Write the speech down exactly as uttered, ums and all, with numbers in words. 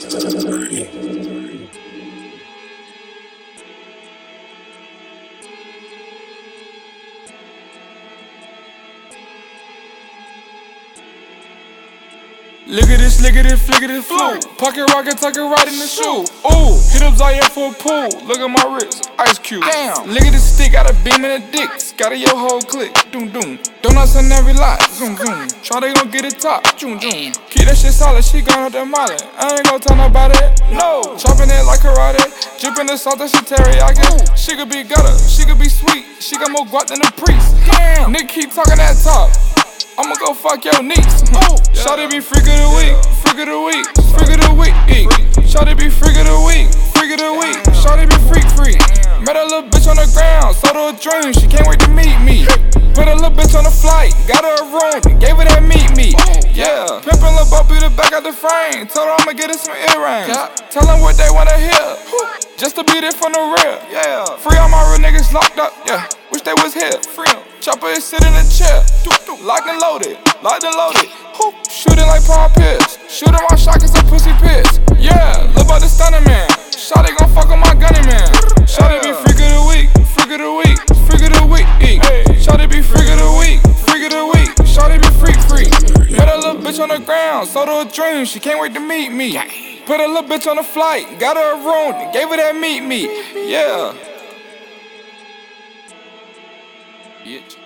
Look at this, look at this, flick at this flow. Pocket rocket, tuck it right in the shoe. Ooh, hit up Zaire for a pool. Look at my wrist, ice cube. Damn. Look at this stick, got a beam in the dick. Got a yo whole click. Doom doom. Donuts on every lot. Zoom zoom. Try they gon' get it top. Zoom zoom. Keep that shit solid. She gone up that molly. I ain't gon' tell nobody. No. Chopping it like karate. Dripping the salt that she teriyaki. She could be gutter. She could be sweet. She got more guap than the priest. Damn. Nigga keep talking that talk. I'ma go fuck your niece. Oh, yeah. Shawty be freak of the week, freak of the week, freak of the week. Shawty be freak of the week, freak of the week. Shawty be freak freak. Met a little bitch on the ground, sold her a dream. She can't wait to meet me. Put a little bitch on the flight, got her a room, gave her that meet me. Yeah, pimpin' Lil' Bo the back out the frame. Told her I'ma get her some earrings. Tell them what they wanna hear, just to be there from the rear. Yeah, free all my real niggas locked up. Yeah, wish they was here. Free 'em. Chopper is sitting in a chair, locked and loaded, locked and loaded. Shooting like Paul Pierce, shooting my shot, get some pussy piss. Yeah, Lil' Bo the stunner man. Shawty gon' fuck on my gunny man. Shawty be freak of the week, freak of the week, freak of the week. Shawty be freak of the week, freak of the week. Shawty be freak freak. Met a little bitch on the ground, sold her a dream. She can't wait to meet me. Put a little bitch on the flight, got her a room, gave her that meet me. Yeah. Bitch.